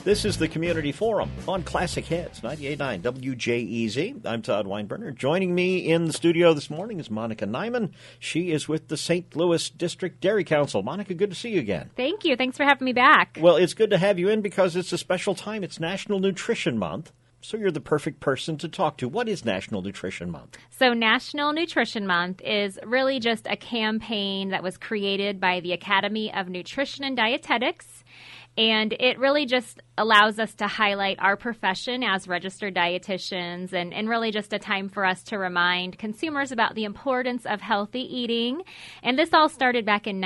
This is the Community Forum on Classic Hits, 98.9 WJEZ. I'm Todd Weinberger. Joining me in the studio this morning is Monica Nyman. She is with the St. Louis District Dairy Council. Monica, good to see you again. Thank you. Thanks for having me back. Well, it's good to have you in because it's a special time. It's National Nutrition Month. So you're the perfect person to talk to. What is National Nutrition Month? So National Nutrition Month is really just a campaign that was created by the Academy of Nutrition and Dietetics. And it really just allows us to highlight our profession as registered dietitians and really just a time for us to remind consumers about the importance of healthy eating. And this all started back in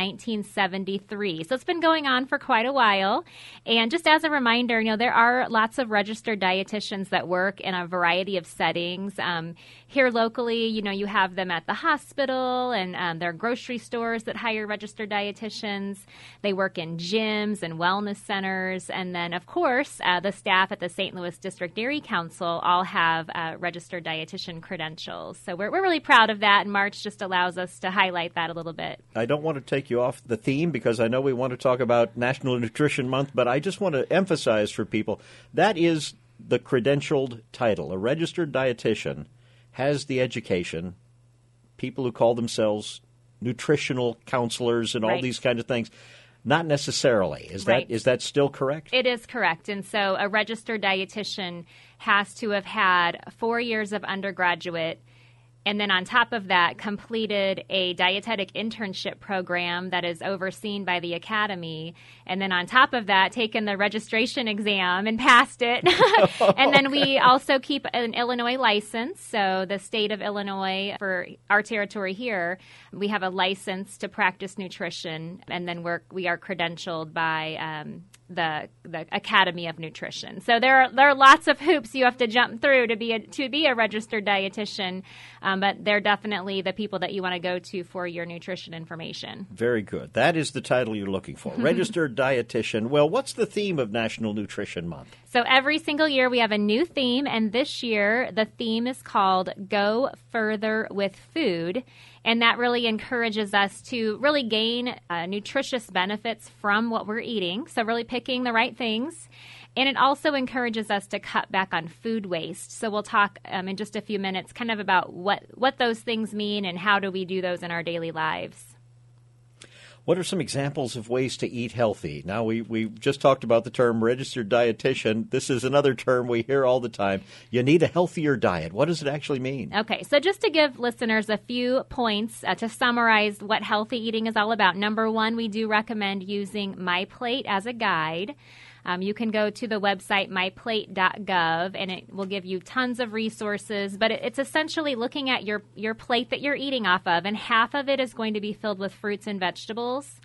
1973. So it's been going on for quite a while. And just as a reminder, there are lots of registered dietitians that work in a variety of settings. Here locally, you have them at the hospital and there are grocery stores that hire registered dietitians. They work in gyms and wellness centers. And then, of course, the staff at the St. Louis District Dairy Council all have registered dietitian credentials. So we're really proud of that, and March just allows us to highlight that a little bit. I don't want to take you off the theme because I know we want to talk about National Nutrition Month, but I just want to emphasize for people that is the credentialed title. A registered dietitian has the education. People who call themselves nutritional counselors and all these kind of things. Not necessarily. Is that still correct? It is correct. And so a registered dietitian has to have had 4 years of undergraduate, and then on top of that, completed a dietetic internship program that is overseen by the academy. And then on top of that, taken the registration exam and passed it. And then we also keep an Illinois license. So the state of Illinois, for our territory here, we have a license to practice nutrition. And then we are credentialed by the Academy of Nutrition. So there are lots of hoops you have to jump through to be a registered dietitian, but they're definitely the people that you want to go to for your nutrition information. Very good. That is the title you're looking for, registered dietitian. Well, what's the theme of National Nutrition Month? So every single year we have a new theme, and this year the theme is called Go Further with Food. And that really encourages us to really gain nutritious benefits from what we're eating, so really picking the right things. And it also encourages us to cut back on food waste. So we'll talk in just a few minutes kind of about what those things mean and how do we do those in our daily lives. What are some examples of ways to eat healthy? Now, we just talked about the term registered dietitian. This is another term we hear all the time. You need a healthier diet. What does it actually mean? Okay, so just to give listeners a few points to summarize what healthy eating is all about. Number one, we do recommend using MyPlate as a guide. You can go to the website myplate.gov, and it will give you tons of resources. But it's essentially looking at your plate that you're eating off of, and half of it is going to be filled with fruits and vegetables.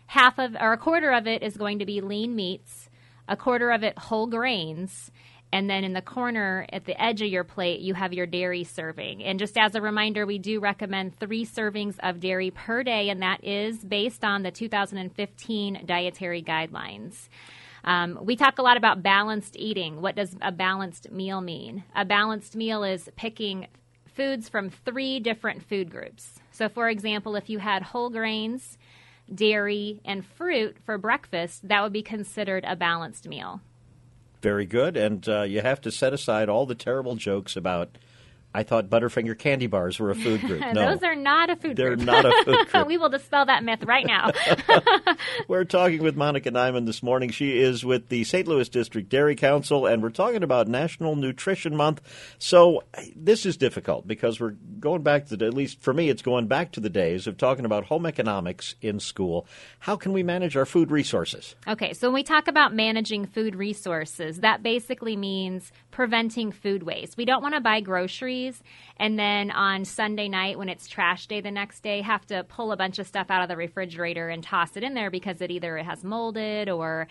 A quarter of it is going to be lean meats, a quarter of it whole grains, and then in the corner at the edge of your plate, you have your dairy serving. And just as a reminder, we do recommend 3 servings of dairy per day, and that is based on the 2015 dietary guidelines. We talk a lot about balanced eating. What does a balanced meal mean? A balanced meal is picking foods from 3 different food groups. So, for example, if you had whole grains, dairy, and fruit for breakfast, that would be considered a balanced meal. Very good. And you have to set aside all the terrible jokes about, I thought Butterfinger candy bars were a food group. No. Those are not a food group. They're not a food group. We will dispel that myth right now. We're talking with Monica Nyman this morning. She is with the St. Louis District Dairy Council, and we're talking about National Nutrition Month. So this is difficult because we're going back to, at least for me, it's going back to the days of talking about home economics in school. How can we manage our food resources? Okay, so when we talk about managing food resources, that basically means preventing food waste. We don't want to buy groceries and then on Sunday night when it's trash day the next day have to pull a bunch of stuff out of the refrigerator and toss it in there because it either has molded or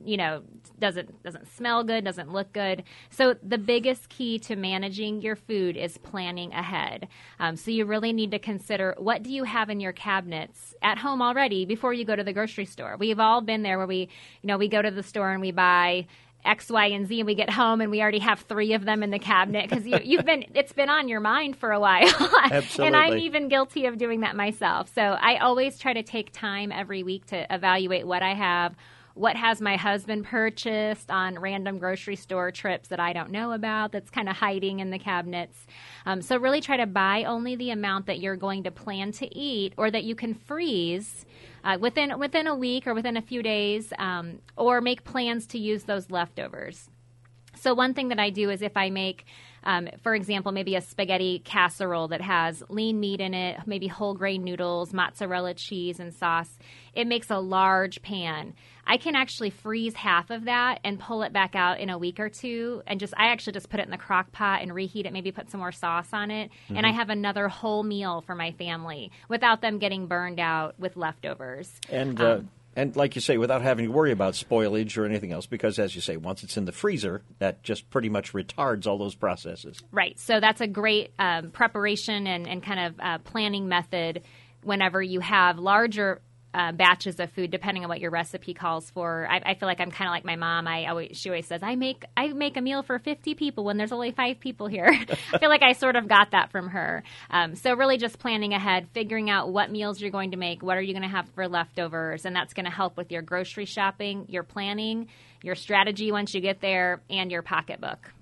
doesn't smell good, doesn't look good. So the biggest key to managing your food is planning ahead. So you really need to consider, what do you have in your cabinets at home already before you go to the grocery store? We've all been there where we go to the store and we buy X, Y, and Z, and we get home and we already have 3 of them in the cabinet because it's been on your mind for a while. Absolutely. And I'm even guilty of doing that myself. So I always try to take time every week to evaluate what I have, what has my husband purchased on random grocery store trips that I don't know about that's kind of hiding in the cabinets. So really try to buy only the amount that you're going to plan to eat or that you can freeze within a week or within a few days, or make plans to use those leftovers. So one thing that I do is if I make, for example, maybe a spaghetti casserole that has lean meat in it, maybe whole grain noodles, mozzarella cheese, and sauce, it makes a large pan. I can actually freeze half of that and pull it back out in a week or two, and I actually just put it in the crock pot and reheat it, maybe put some more sauce on it, and I have another whole meal for my family without them getting burned out with leftovers. And like you say, without having to worry about spoilage or anything else, because as you say, once it's in the freezer, that just pretty much retards all those processes. Right. So that's a great preparation and kind of planning method whenever you have larger batches of food, depending on what your recipe calls for. I feel like I'm kind of like my mom. She always says, I make a meal for 50 people when there's only 5 people here. I feel like I sort of got that from her. So really just planning ahead, figuring out what meals you're going to make, what are you going to have for leftovers, and that's going to help with your grocery shopping, your planning, your strategy once you get there, and your pocketbook.